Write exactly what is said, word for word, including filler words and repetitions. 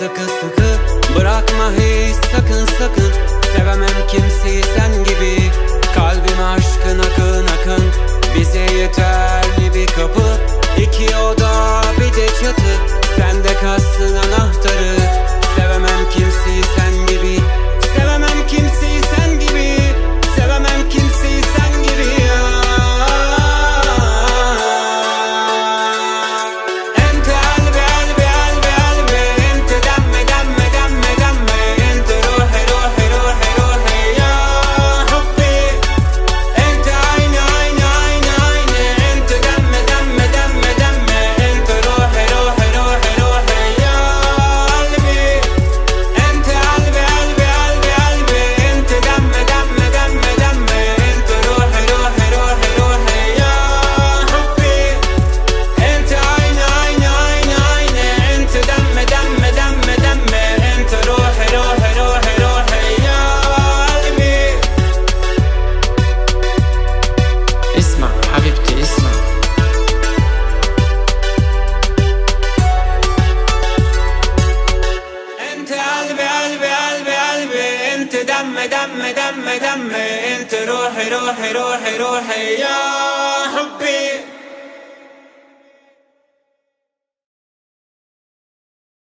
sıkı sıkı, bırakma hiç sakın sakın. Sevemem kimseyi sen gibi, kalbim aşkın akın akın. Bize yeterli bir kapı, iki oda bir de çatı. Sende kalsın anahtarı. Sevemem kimseyi sen gibi, sevemem kimseyi sen gibi, sevemem kimseyi sen gibi ya. Ente kalbi kalbi kalbi kalbi, ente demme demme demme demme, ente ruhi ruhi ruhi ruhi ya hubbi. Ente aynı aynı aynı aynı, ente demme demme demme demme, ente ruhi ruhi ruhi ruhi ya kalbi. Ente kalbi kalbi kalbi kalbi, ente demme demme demme demme, ente ruhi ruhi ruhi ruhi ya hubbi. Ente aynı aynı aynı aynı, ente demme demme demme demme, ente ruhi ruhi ruhi ruhi ya kalbi. اسمع حبيبتي اسمع. Ente kalbi kalbi kalbi kalbi, ente demme demme demme demme, ente ruhi ruhi ruhi ruhi ya hubbi.